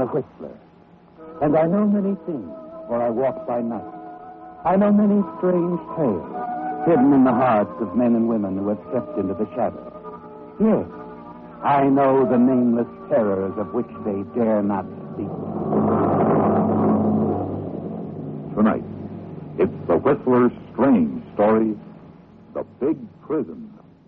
Whistler. And I know many things, for I walk by night. I know many strange tales, hidden in the hearts of men and women who have stepped into the shadows. Yes, I know the nameless terrors of which they dare not speak. Tonight, it's the Whistler's strange story, The Big Prison.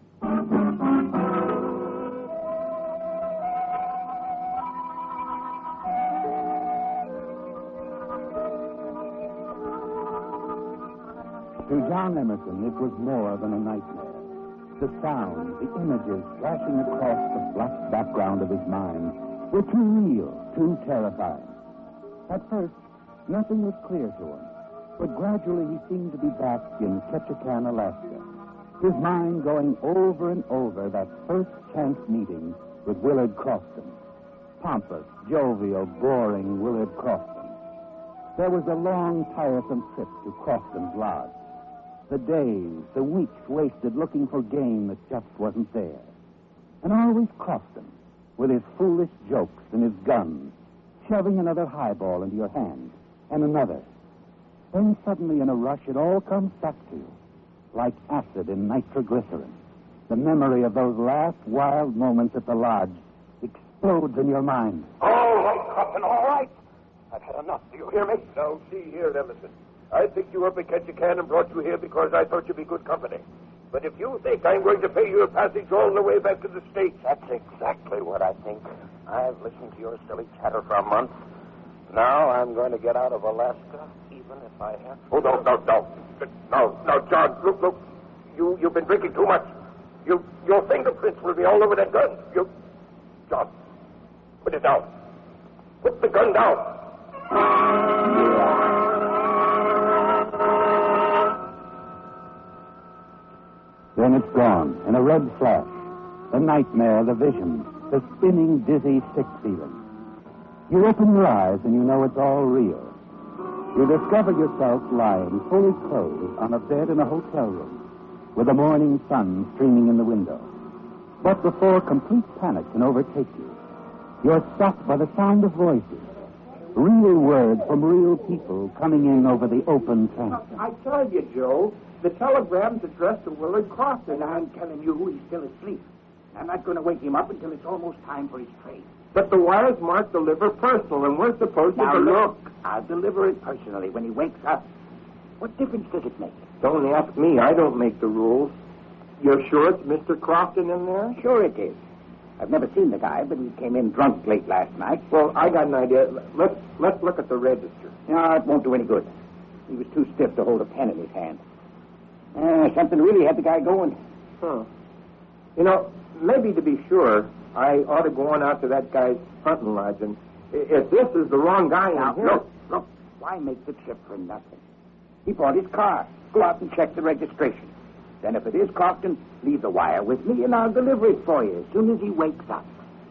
To John Emerson, it was more than a nightmare. The sounds, the images flashing across the black background of his mind were too real, too terrifying. At first, nothing was clear to him, but gradually he seemed to be back in Ketchikan, Alaska, his mind going over and over that first chance meeting with Willard Crofton. Pompous, jovial, boring Willard Crofton. There was a long, tiresome trip to Crofton's lodge. The days, the weeks wasted looking for game that just wasn't there. And always Crofton, with his foolish jokes and his guns, shoving another highball into your hand, and another. Then suddenly in a rush it all comes back to you, like acid in nitroglycerin. The memory of those last wild moments at the lodge explodes in your mind. All right, Crofton, all right. I've had enough. Do you hear me? Now, see here, Emerson. I picked you up at Ketchikan and brought you here because I thought you'd be good company. But if you think I'm going to pay you a passage all the way back to the States... That's exactly what I think. I've listened to your silly chatter for a month. Now I'm going to get out of Alaska, even if I have to... Oh, no. Now, John, look. You've been drinking too much. Your fingerprints will be all over that gun. John, put it down. Put the gun down. Then it's gone, in a red flash. The nightmare, the vision, the spinning, dizzy, sick feeling. You open your eyes and you know it's all real. You discover yourself lying fully clothed on a bed in a hotel room, with the morning sun streaming in the window. But before complete panic can overtake you, you're stopped by the sound of voices. Real words from real people coming in over the open transom. I tell you, Joe, the telegram's addressed to Willard Crofton. I'm telling you, he's still asleep. I'm not going to wake him up until it's almost time for his train. But the wire's marked deliver personal, and we're supposed to... Now, look, I'll deliver it personally when he wakes up. What difference does it make? Don't ask me. I don't make the rules. You're sure it's Mr. Crofton in there? Sure it is. I've never seen the guy, but he came in drunk late last night. Well, I got an idea. Let's look at the register. No, it won't do any good. He was too stiff to hold a pen in his hand. Something really had the guy going. Huh. You know, maybe to be sure, I ought to go on out to that guy's hunting lodge, and if this is the wrong guy... Now, look. Why make the trip for nothing? He bought his car. Go out and check the registration. Then if it is Crofton, leave the wire with me, and I'll deliver it for you as soon as he wakes up.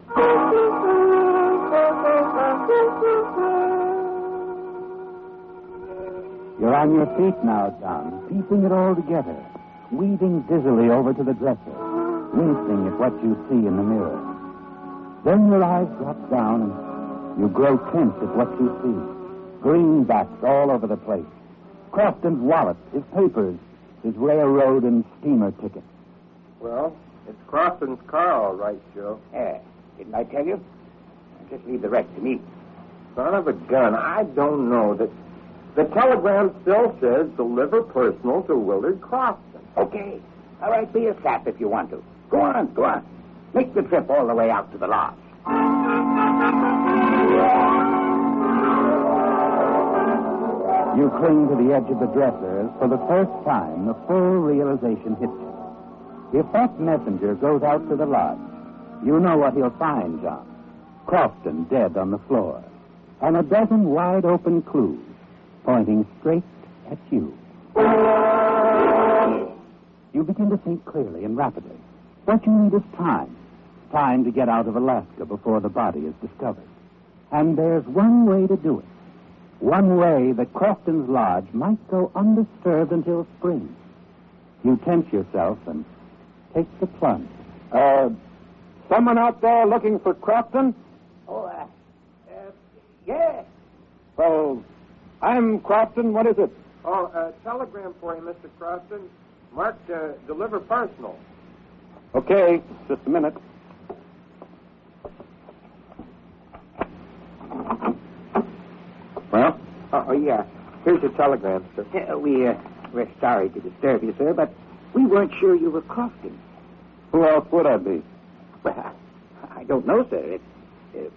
You're on your feet now, John, piecing it all together, weaving dizzily over to the dresser, wincing at what you see in the mirror. Then your eyes drop down and you grow tense at what you see. Greenbacks all over the place. Crofton's wallet, his papers, his railroad and steamer tickets. Well, it's Crofton's car, all right, Joe. Didn't I tell you? Just leave the rest to me. Son of a gun, I don't know that... The telegram still says deliver personal to Willard Crofton. Okay. All right, be a sap if you want to. Go on. Make the trip all the way out to the lodge. You cling to the edge of the dresser as for the first time the full realization hits you. If that messenger goes out to the lodge, you know what he'll find, John. Crofton dead on the floor, and a dozen wide-open clues pointing straight at you. You begin to think clearly and rapidly. What you need is time. Time to get out of Alaska before the body is discovered. And there's one way to do it. One way that Crofton's lodge might go undisturbed until spring. You tense yourself and take the plunge. Someone out there looking for Crofton? Oh, Yeah. Well, I'm Crofton. What is it? Oh, a telegram for you, Mr. Crofton. Marked deliver personal. Okay, just a minute. Well? Oh, yeah. Here's a telegram, sir. We're sorry to disturb you, sir, but we weren't sure you were Crofton. Who else would I be? Well, I don't know, sir. It's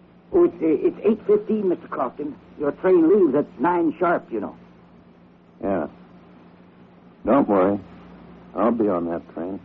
8:15, Mr. Crofton. Your train leaves at 9 sharp, you know. Yeah. Don't worry. I'll be on that train.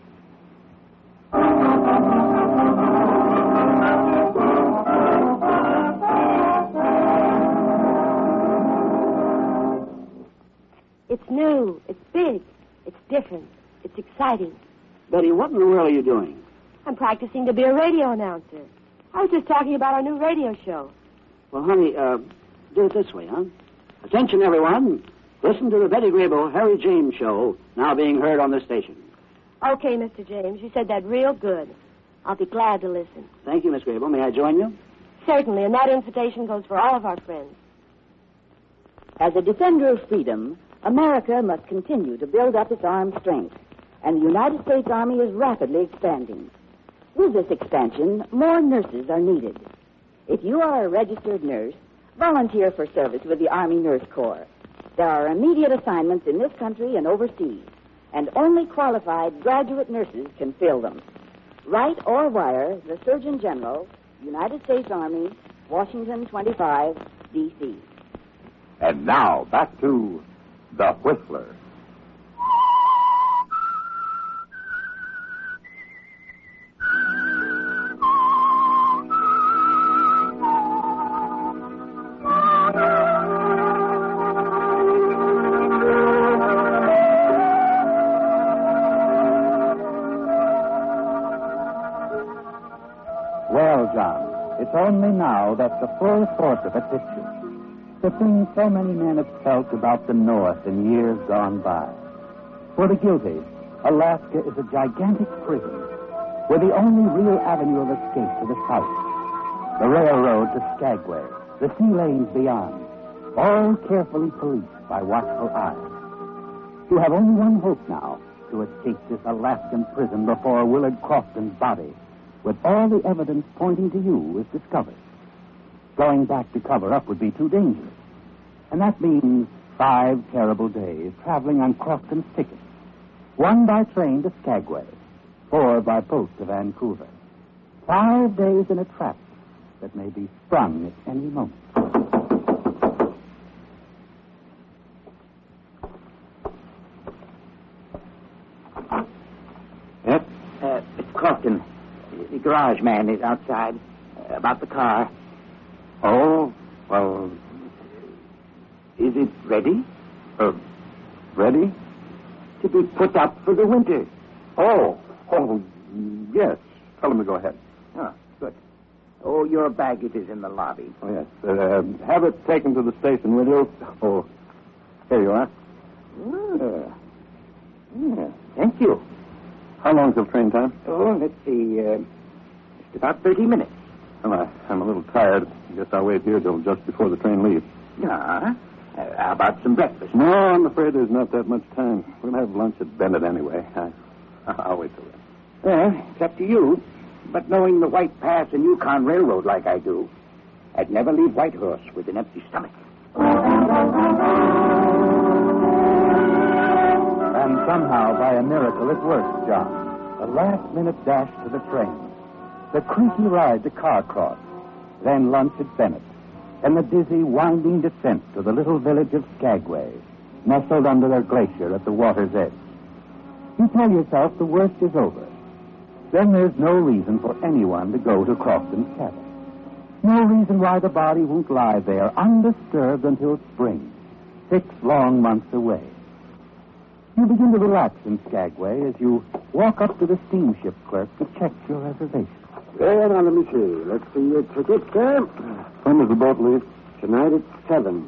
It's new. It's big. It's different. It's exciting. Betty, what in the world are you doing? I'm practicing to be a radio announcer. I was just talking about our new radio show. Well, honey, do it this way, huh? Attention, everyone. Listen to the Betty Grable Harry James show, now being heard on this station. Okay, Mr. James. You said that real good. I'll be glad to listen. Thank you, Miss Grable. May I join you? Certainly, and that invitation goes for all of our friends. As a defender of freedom, America must continue to build up its armed strength, and the United States Army is rapidly expanding. With this expansion, more nurses are needed. If you are a registered nurse, volunteer for service with the Army Nurse Corps. There are immediate assignments in this country and overseas, and only qualified graduate nurses can fill them. Write or wire the Surgeon General, United States Army, Washington 25, D.C. And now, back to The Whistler. Well, John, it's only now that the full force of it hits you. The thing so many men have felt about the North in years gone by. For the guilty, Alaska is a gigantic prison, where the only real avenue of escape to the south, the railroad to Skagway, the sea lanes beyond, all carefully policed by watchful eyes. You have only one hope now to escape this Alaskan prison before Willard Crofton's body, with all the evidence pointing to you, is discovered. Going back to cover up would be too dangerous. And that means 5 terrible days traveling on Crofton's ticket. 1 by train to Skagway, 4 by post to Vancouver. 5 days in a trap that may be sprung at any moment. Yes? Mr. Crofton, the garage man is outside about the car. Oh, well, Is it ready? Ready? To be put up for the winter. Oh, yes. Tell him to go ahead. Ah, good. Oh, your baggage is in the lobby. Oh, yes. Have it taken to the station, will you? Oh, here you are. Yeah, thank you. How long's the train time? Oh, let's see. Just about 30 minutes. Well, I'm a little tired. I guess I'll wait here till just before the train leaves. Yeah. How about some breakfast? No, I'm afraid there's not that much time. We'll have lunch at Bennett anyway. I'll wait till then. Well, it's up to you. But knowing the White Pass and Yukon Railroad like I do, I'd never leave Whitehorse with an empty stomach. And somehow, by a miracle, it worked, John. A last-minute dash to the train. The creaky ride to Carcross. Then lunch at Bennett. And the dizzy, winding descent to the little village of Skagway, nestled under a glacier at the water's edge. You tell yourself the worst is over. Then there's no reason for anyone to go to Crofton's cabin. No reason why the body won't lie there undisturbed until spring, 6 long months away. You begin to relax in Skagway as you walk up to the steamship clerk to check your reservation. Well, now, let me see. Let's see your ticket, sir. When does the boat leave? Tonight at 7.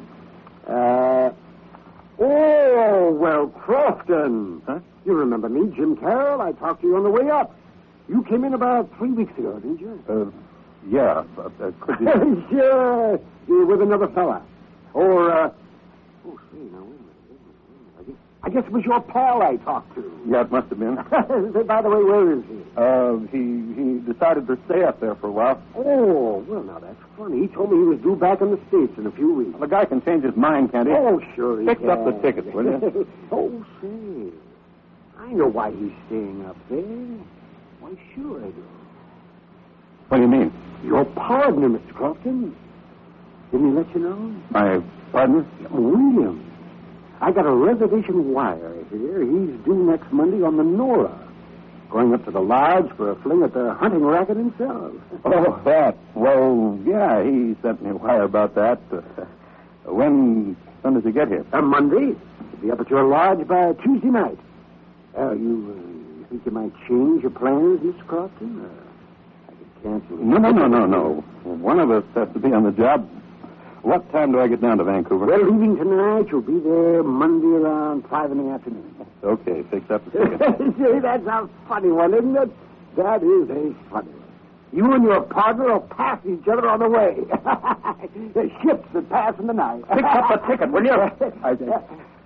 Oh, well, Crofton. Huh? You remember me, Jim Carroll. I talked to you on the way up. You came in about 3 weeks ago, didn't you? Yeah, could you... Sure. You're with another fella. Or, oh, say, now, wait a minute. I guess it was your pal I talked to. Yeah, it must have been. By the way, where is he? He decided to stay up there for a while. Oh, well, now, that's funny. He told me he was due back in the States in a few weeks. Well, the guy can change his mind, can't he? Oh, sure he Fix can. up the tickets, will you? Oh, say, I know why he's staying up there. Why, sure I do. What do you mean? Your partner, Mr. Crofton. Didn't he let you know? My partner? William. I got a reservation wire here. He's due next Monday on the Nora. Going up to the lodge for a fling at the hunting racket himself. Oh, that. Well, yeah, he sent me a wire about that. When does he get here? Monday. He'll be up at your lodge by Tuesday night. You think you might change your plans, Mr. Crofton? I could cancel. No. One of us has to be on the job. What time do I get down to Vancouver? Well, leaving tonight, you'll be there Monday around 5 in the afternoon. Okay, fix up the ticket. See, that's a funny one, isn't it? That is a funny one. You and your partner will pass each other on the way. The ships that pass in the night. Fix up the ticket, will you? I'm sorry.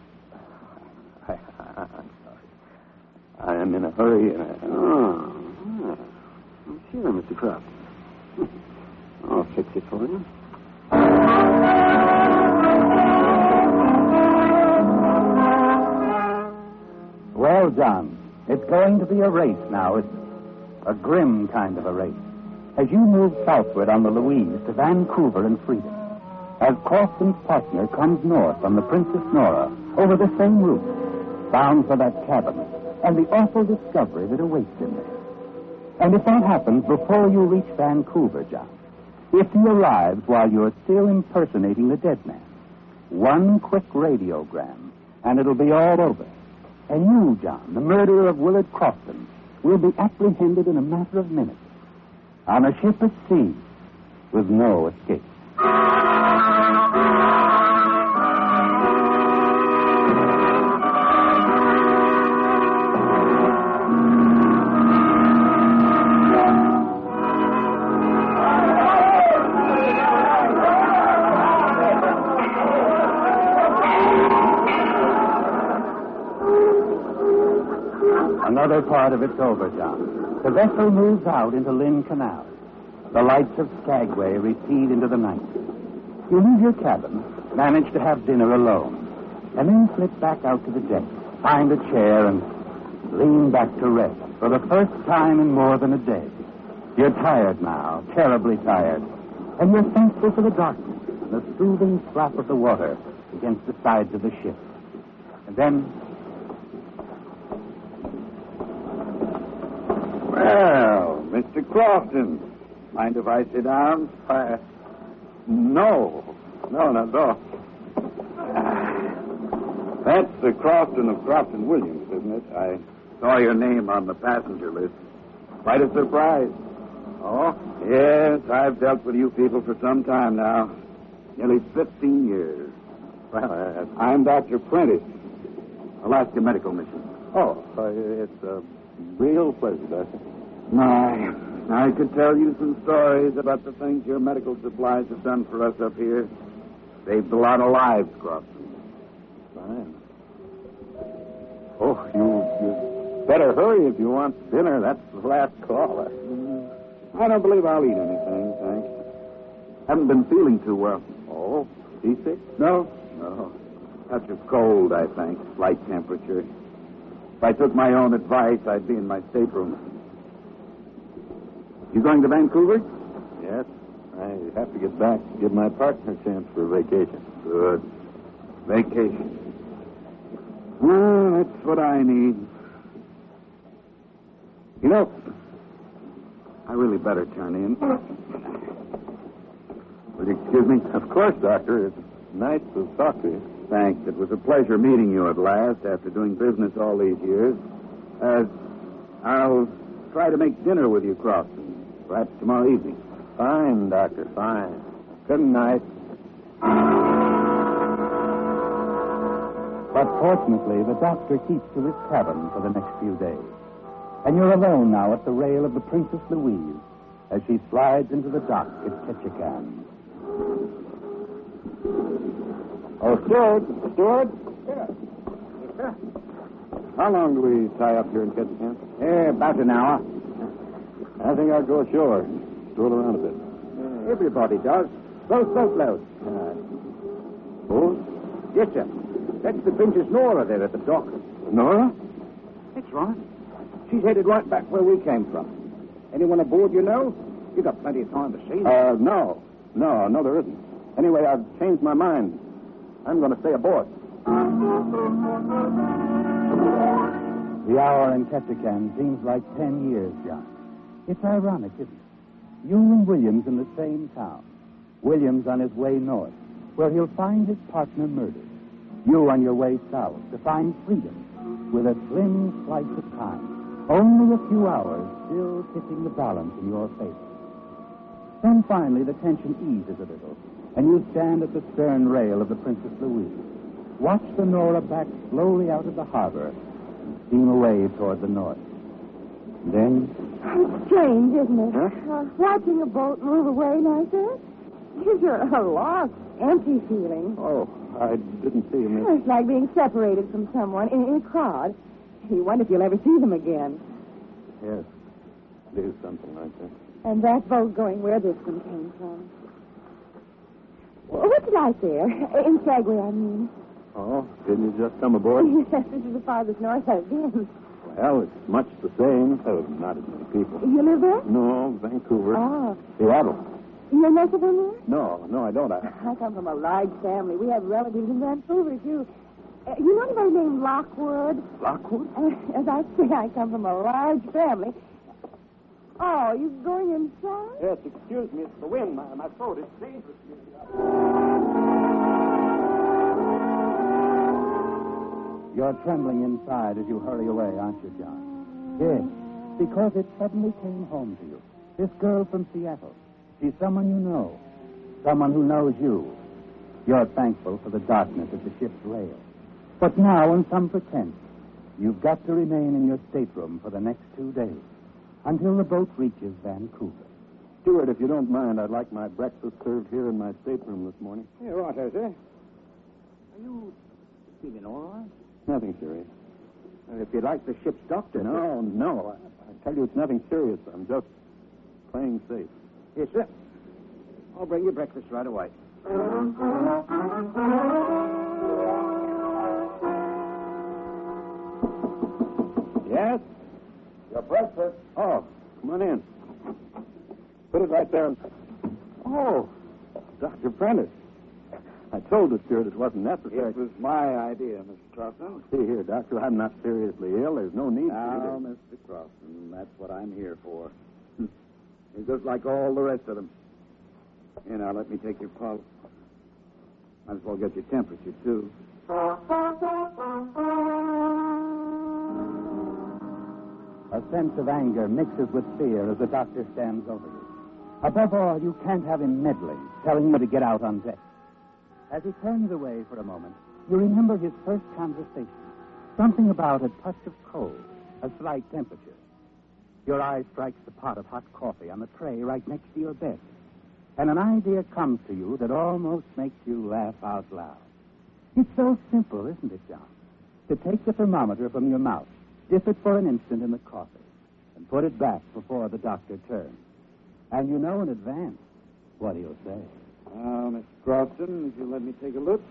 I am in a hurry. Sure, Mr. Croft. I'll fix it for you. Well, John, it's going to be a race now. It's a grim kind of a race. As you move southward on the Louise to Vancouver and Freedom, as Crofton's partner comes north on the Princess Nora over the same route, bound for that cabin and the awful discovery that awaits him there. And if that happens before you reach Vancouver, John, if he arrives while you're still impersonating the dead man, one quick radiogram, and it'll be all over. And you, John, the murderer of Willard Crofton, will be apprehended in a matter of minutes on a ship at sea with no escape. Another part of it's over, John. The vessel moves out into Lynn Canal. The lights of Skagway recede into the night. You leave your cabin, manage to have dinner alone, and then slip back out to the deck, find a chair, and lean back to rest for the first time in more than a day. You're tired now, terribly tired, and you're thankful for the darkness and the soothing slap of the water against the sides of the ship. And then... Well, Mr. Crofton, mind if I sit down? No, not at all. That's the Crofton of Crofton Williams, isn't it? I saw your name on the passenger list. Quite a surprise. Oh? Yes, I've dealt with you people for some time now. Nearly 15 years. Well, I'm Dr. Prentice, Alaska Medical Mission. Oh, it's a real pleasure, Doctor. I could tell you some stories about the things your medical supplies have done for us up here. Saved a lot of lives, Crofton. Fine. Oh, you better hurry if you want dinner. That's the last call. I don't believe I'll eat anything, thanks. Haven't been feeling too well. Oh, seasick? No. Touch of cold, I think. Slight temperature. If I took my own advice, I'd be in my stateroom. You going to Vancouver? Yes. I have to get back to give my partner a chance for a vacation. Good. Vacation. Well, that's what I need. You know, I really better turn in. Will you excuse me? Of course, Doctor. It's nice to talk to you. Thanks. It was a pleasure meeting you at last after doing business all these years. I'll try to make dinner with you, Crofton. Perhaps tomorrow evening. Fine, Doctor, fine. Good night. But fortunately, the doctor keeps to his cabin for the next few days. And you're alone now at the rail of the Princess Louise, as she slides into the dock at Ketchikan. Oh, Steward! How long do we tie up here in Ketchikan? About an hour. I think I'll go ashore. Stroll around a bit. Everybody does. Both boatloads. Boat? Yes, sir. That's the Princess Nora there at the dock. Nora? That's right. She's headed right back where we came from. Anyone aboard you know? You got plenty of time to see. No, there isn't. Anyway, I've changed my mind. I'm going to stay aboard. The hour in Ketchikan seems like 10 years, John. It's ironic, isn't it? You and Williams in the same town. Williams on his way north, where he'll find his partner murdered. You on your way south to find freedom with a slim slice of time. Only a few hours still tipping the balance in your favor. Then finally the tension eases a little, and you stand at the stern rail of the Princess Louise. Watch the Nora back slowly out of the harbor and steam away toward the north. Then... It's strange, isn't it? Huh? Watching a boat move away like that. Gives you a lost, empty feeling. Oh, I didn't see him. It's like being separated from someone in a crowd. You wonder if you'll ever see them again. Yes, it is something like that. And that boat going where this one came from. What's it like there? In Skagway, I mean. Oh, didn't you just come aboard? Yes, this is the farthest north I've been. Well, it's much the same. Oh, not as many people. You live there? No, Vancouver. Oh. Seattle. You're next of them there? No, I don't. I come from a large family. We have relatives in Vancouver, too. You know anybody named Lockwood? Lockwood? As I say, I come from a large family. Oh, you going inside? Yes, excuse me. It's the wind. My throat is dangerous. You're trembling inside as you hurry away, aren't you, John? Yes, because it suddenly came home to you. This girl from Seattle. She's someone you know. Someone who knows you. You're thankful for the darkness of the ship's rail. But now, on some pretense, you've got to remain in your stateroom for the next 2 days, until the boat reaches Vancouver. Steward, if you don't mind, I'd like my breakfast served here in my stateroom this morning. Yeah, right, sir. Are you feeling all right? Nothing serious. If you'd like the ship's doctor. No. I tell you, it's nothing serious. I'm just playing safe. Yes, sir. I'll bring you breakfast right away. Yes? Your breakfast. Oh, come on in. Put it right there. Oh, Dr. Prentice. I told the steward it wasn't necessary. It was my idea, Mr. Crossan. See here, Doctor, I'm not seriously ill. There's no need Now, for you Mr. Crossan, that's what I'm here for. You're just like all the rest of them. Here, now, let me take your pulse. Might as well get your temperature, too. A sense of anger mixes with fear as the doctor stands over you. Above all, you can't have him meddling, telling you to get out on deck. As he turns away for a moment, you remember his first conversation. Something about a touch of cold, a slight temperature. Your eye strikes the pot of hot coffee on the tray right next to your bed. And an idea comes to you that almost makes you laugh out loud. It's so simple, isn't it, John? To take the thermometer from your mouth, dip it for an instant in the coffee, and put it back before the doctor turns. And you know in advance what he'll say. Now, Mr. Crossan, if you'll let me take a look.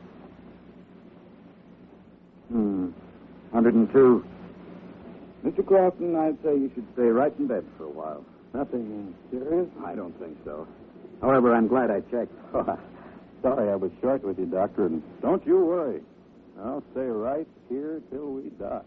102. Mr. Crossan, I'd say you should stay right in bed for a while. Nothing serious? I don't think so. However, I'm glad I checked. Sorry I was short with you, Doctor, and don't you worry. I'll stay right here till we dock.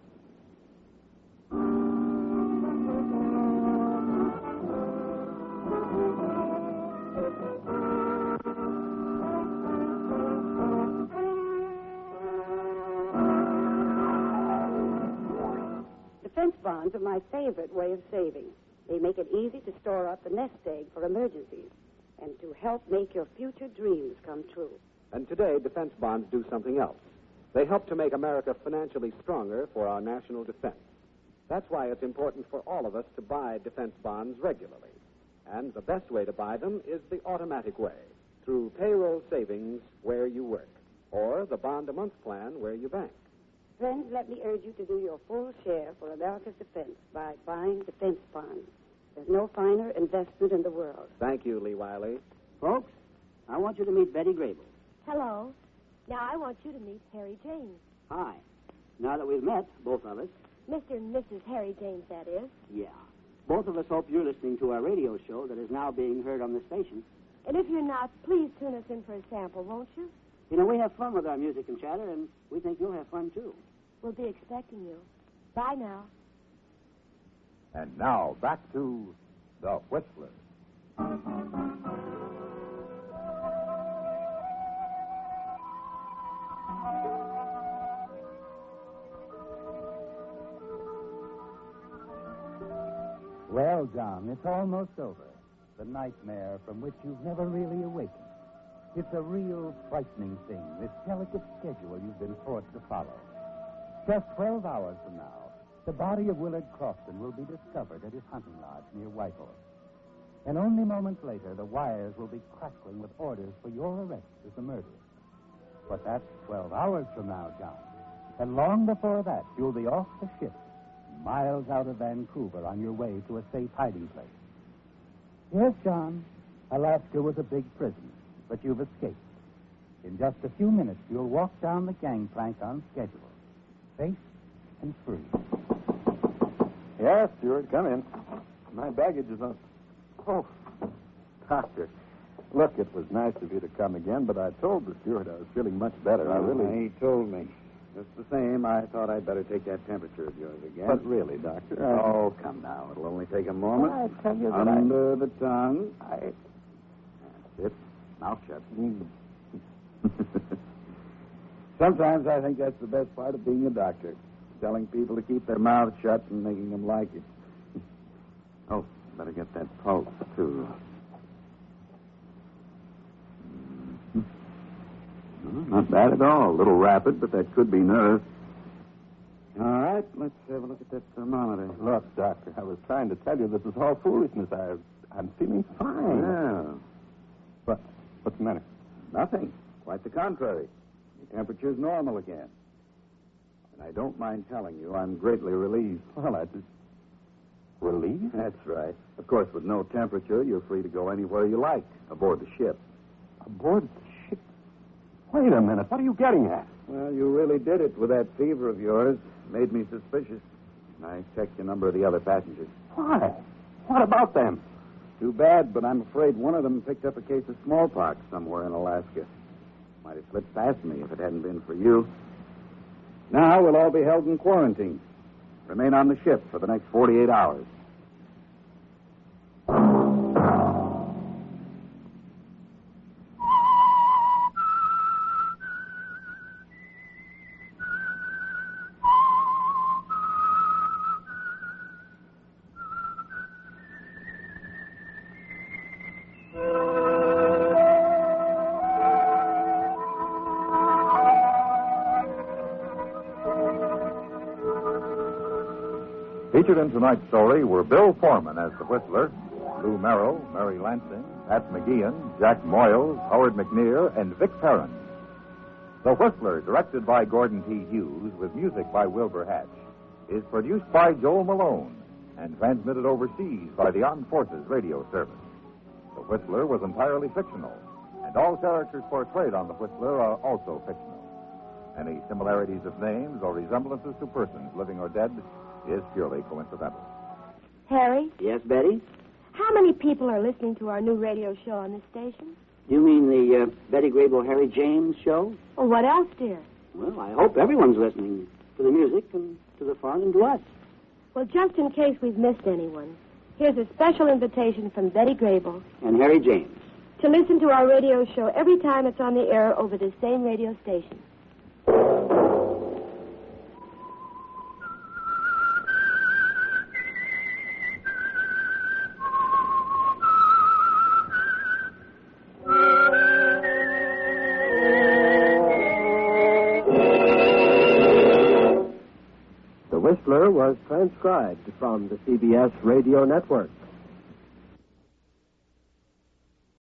Defense bonds are my favorite way of saving. They make it easy to store up a nest egg for emergencies and to help make your future dreams come true. And today, defense bonds do something else. They help to make America financially stronger for our national defense. That's why it's important for all of us to buy defense bonds regularly. And the best way to buy them is the automatic way, through payroll savings where you work, or the bond-a-month plan where you bank. Friends, let me urge you to do your full share for America's defense by buying defense bonds. There's no finer investment in the world. Thank you, Lee Wiley. Folks, I want you to meet Betty Grable. Hello. Now I want you to meet Harry James. Hi. Now that we've met, both of us. Mr. and Mrs. Harry James, that is. Yeah. Both of us hope you're listening to our radio show that is now being heard on the station. And if you're not, please tune us in for a sample, won't you? You know, we have fun with our music and chatter, and we think you'll have fun, too. We'll be expecting you. Bye now. And now, back to The Whistler. Well, John, it's almost over. The nightmare from which you've never really awakened. It's a real frightening thing, this delicate schedule you've been forced to follow. Just 12 hours from now, the body of Willard Crofton will be discovered at his hunting lodge near Whitehorse. And only moments later, the wires will be crackling with orders for your arrest as the murderer. But that's 12 hours from now, John. And long before that, you'll be off the ship, miles out of Vancouver on your way to a safe hiding place. Yes, John, Alaska was a big prison, but you've escaped. In just a few minutes, you'll walk down the gangplank on schedule, safe and free. Yes, Stewart, come in. My baggage is on. Oh, Doctor, look, it was nice of you to come again, but I told the steward I was feeling much better. He told me. Just the same, I thought I'd better take that temperature of yours again. But really, Doctor, Oh, come now. It'll only take a moment. Well, I tell you that Under the tongue. That's it. Mouth shut. Sometimes I think that's the best part of being a doctor. Telling people to keep their mouths shut and making them like it. Oh, better get that pulse, too. Not bad at all. A little rapid, but that could be nerve. All right, let's have a look at that thermometer. Look, Doctor, I was trying to tell you this is all foolishness. I'm feeling fine. Yeah. What's the matter? Nothing. Quite the contrary. Your temperature's normal again. And I don't mind telling you, I'm greatly relieved. Well, relieved? That's right. Of course, with no temperature, you're free to go anywhere you like aboard the ship. Aboard the ship? Wait a minute. What are you getting at? Well, you really did it with that fever of yours. Made me suspicious. I checked the number of the other passengers. Why? What about them? Too bad, but I'm afraid one of them picked up a case of smallpox somewhere in Alaska. Might have slipped past me if it hadn't been for you. Now we'll all be held in quarantine. Remain on the ship for the next 48 hours. Featured in tonight's story were Bill Foreman as the Whistler, Lou Merrill, Mary Lansing, Pat McGeehan, Jack Moyles, Howard McNear, and Vic Perrin. The Whistler, directed by Gordon T. Hughes with music by Wilbur Hatch, is produced by Joel Malone and transmitted overseas by the Armed Forces Radio Service. The Whistler was entirely fictional, and all characters portrayed on The Whistler are also fictional. Any similarities of names or resemblances to persons living or dead is purely coincidental. Harry? Yes, Betty? How many people are listening to our new radio show on this station? You mean the Betty Grable Harry James show? Well, what else, dear? Well, I hope everyone's listening to the music and to the fun and to us. Well, just in case we've missed anyone, here's a special invitation from Betty Grable. And Harry James. To listen to our radio show every time it's on the air over this same radio station. The Whistler was transcribed from the CBS Radio Network.